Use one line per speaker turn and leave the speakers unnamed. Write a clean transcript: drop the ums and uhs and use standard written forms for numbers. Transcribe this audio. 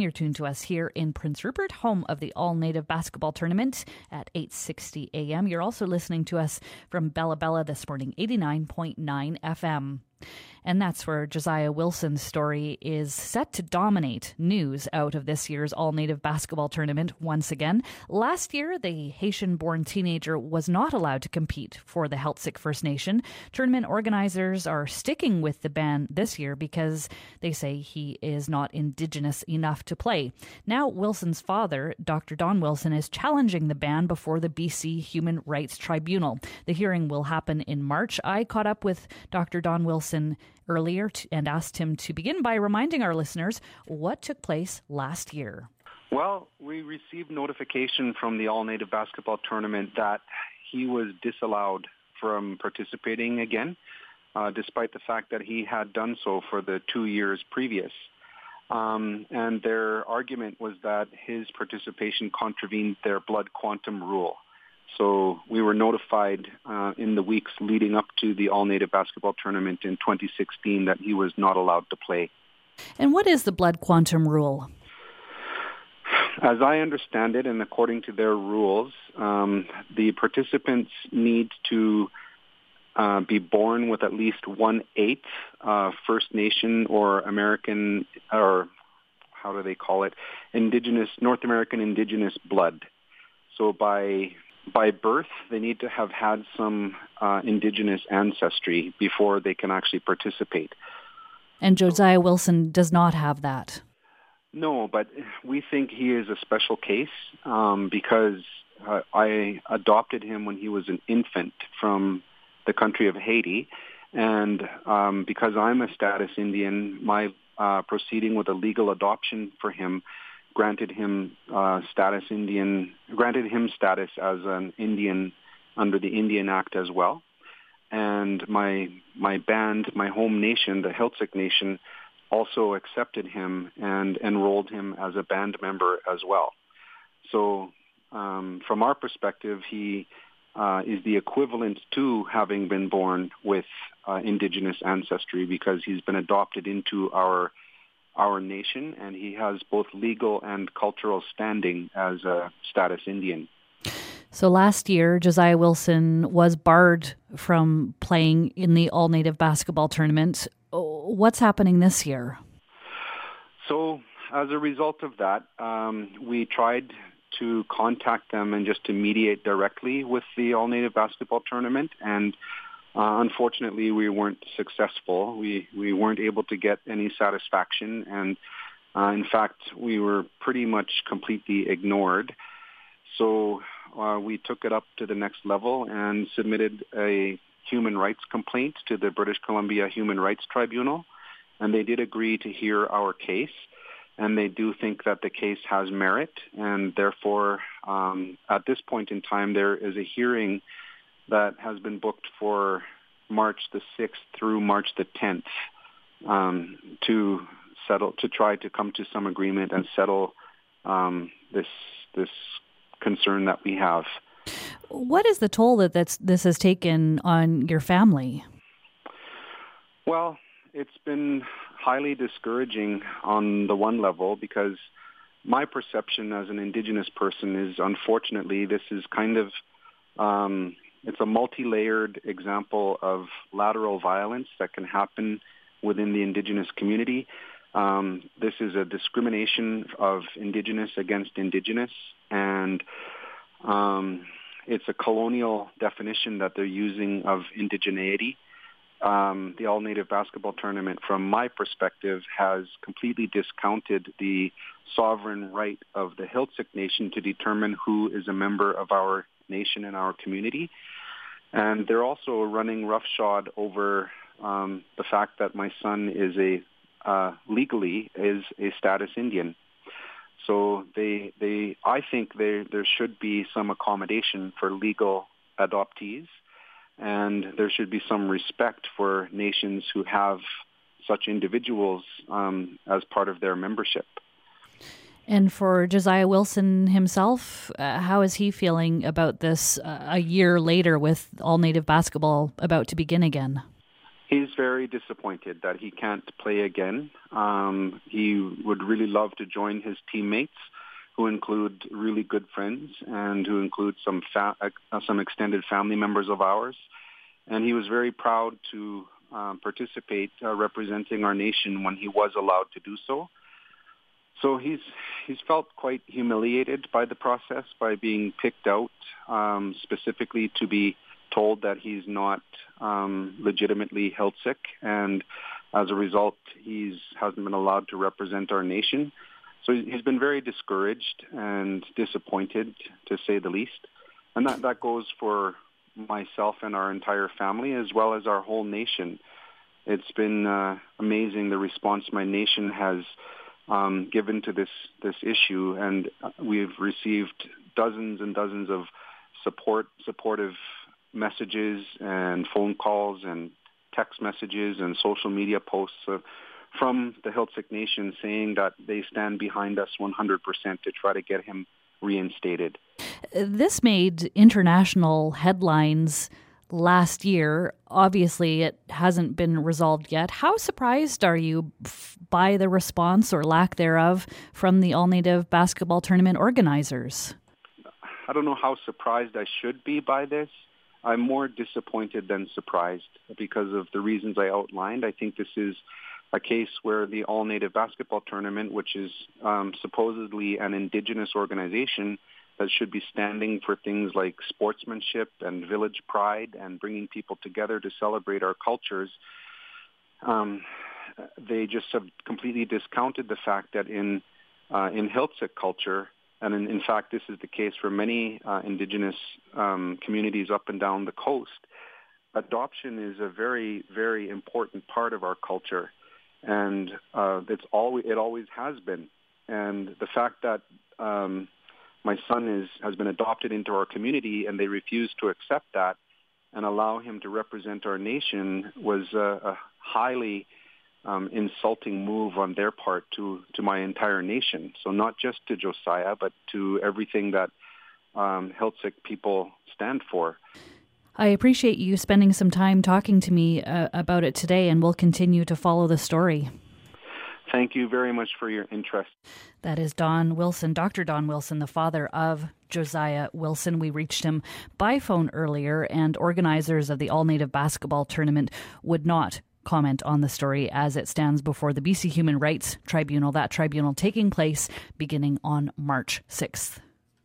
You're tuned to us here in Prince Rupert, home of the All-Native Basketball Tournament at 8:60 a.m. You're also listening to us from Bella Bella this morning, 89.9 FM. And that's where Josiah Wilson's story is set to dominate news out of this year's All-Native Basketball Tournament once again. Last year, the Haitian-born teenager was not allowed to compete for the Heiltsuk First Nation. Tournament organizers are sticking with the ban this year because they say he is not Indigenous enough to play. Now, Wilson's father, Dr. Don Wilson, is challenging the ban before the BC Human Rights Tribunal. The hearing will happen in March. I caught up with Dr. Don Wilson earlier and asked him to begin by reminding our listeners what took place last year.
Well, we received notification from the All-Native Basketball Tournament that he was disallowed from participating again, despite the fact that he had done so for the 2 years previous. And their argument was that his participation contravened their blood quantum rule. So we were notified in the weeks leading up to the All-Native Basketball Tournament in 2016 that he was not allowed to play.
And what is the blood quantum rule?
As I understand it, and according to their rules, the participants need to be born with at least 1/8 First Nation or American, or how do they call it, North American Indigenous blood. So by birth, they need to have had some Indigenous ancestry before they can actually participate.
And Josiah Wilson does not have that.
No, but we think he is a special case because I adopted him when he was an infant from the country of Haiti. And because I'm a status Indian, my proceeding with a legal adoption for him granted him status as an Indian under the Indian Act as well. And my band, my home nation, the Heiltsuk Nation, also accepted him and enrolled him as a band member as well. So from our perspective, he is the equivalent to having been born with Indigenous ancestry because he's been adopted into our nation, and he has both legal and cultural standing as a status Indian.
So last year, Josiah Wilson was barred from playing in the All-Native Basketball Tournament. What's happening this year? So
as a result of that, we tried to contact them and just to mediate directly with the All-Native Basketball Tournament, and unfortunately, we weren't successful. We weren't able to get any satisfaction, and in fact, we were pretty much completely ignored. So we took it up to the next level and submitted a human rights complaint to the British Columbia Human Rights Tribunal, and they did agree to hear our case, and they do think that the case has merit, and therefore, at this point in time, there is a hearing that has been booked for March the 6th through March the 10th to try to come to some agreement and settle this concern that we have.
What is the toll that this has taken on your family?
Well, it's been highly discouraging on the one level because my perception as an Indigenous person is, unfortunately, this is kind of it's a multi-layered example of lateral violence that can happen within the Indigenous community. This is a discrimination of Indigenous against Indigenous, and it's a colonial definition that they're using of indigeneity. The All-Native Basketball Tournament, from my perspective, has completely discounted the sovereign right of the Heiltsuk Nation to determine who is a member of our nation and our community. And they're also running roughshod over the fact that my son is legally a status Indian. So I think there should be some accommodation for legal adoptees, and there should be some respect for nations who have such individuals as part of their membership.
And for Josiah Wilson himself, how is he feeling about this a year later with All-Native Basketball about to begin again?
He's very disappointed that he can't play again. He would really love to join his teammates, who include really good friends and who include some extended family members of ours. And he was very proud to participate representing our nation when he was allowed to do so. So he's felt quite humiliated by the process, by being picked out specifically to be told that he's not legitimately held sick, and as a result, hasn't been allowed to represent our nation. So he's been very discouraged and disappointed, to say the least. And that goes for myself and our entire family, as well as our whole nation. It's been amazing the response my nation has given to this issue, and we've received dozens and dozens of supportive messages and phone calls and text messages and social media posts from the Hiltzik Nation saying that they stand behind us 100% to try to get him reinstated.
This made international headlines last year. Obviously, it hasn't been resolved yet. How surprised are you by the response or lack thereof from the All-Native Basketball Tournament organizers?
I don't know how surprised I should be by this. I'm more disappointed than surprised because of the reasons I outlined. I think this is a case where the All-Native Basketball Tournament, which is supposedly an Indigenous organization that should be standing for things like sportsmanship and village pride and bringing people together to celebrate our cultures, they just have completely discounted the fact that in Hiltzik culture, and in fact this is the case for many Indigenous communities up and down the coast, adoption is a very, very important part of our culture. And it always has been. And the fact that my son has been adopted into our community and they refuse to accept that and allow him to represent our nation was a highly insulting move on their part to my entire nation. So not just to Josiah, but to everything that Hiltzik people stand for.
I appreciate you spending some time talking to me about it today, and we'll continue to follow the story.
Thank you very much for your interest.
That is Don Wilson, Dr. Don Wilson, the father of Josiah Wilson. We reached him by phone earlier, and organizers of the All-Native Basketball Tournament would not comment on the story as it stands before the BC Human Rights Tribunal, that tribunal taking place beginning on March 6th.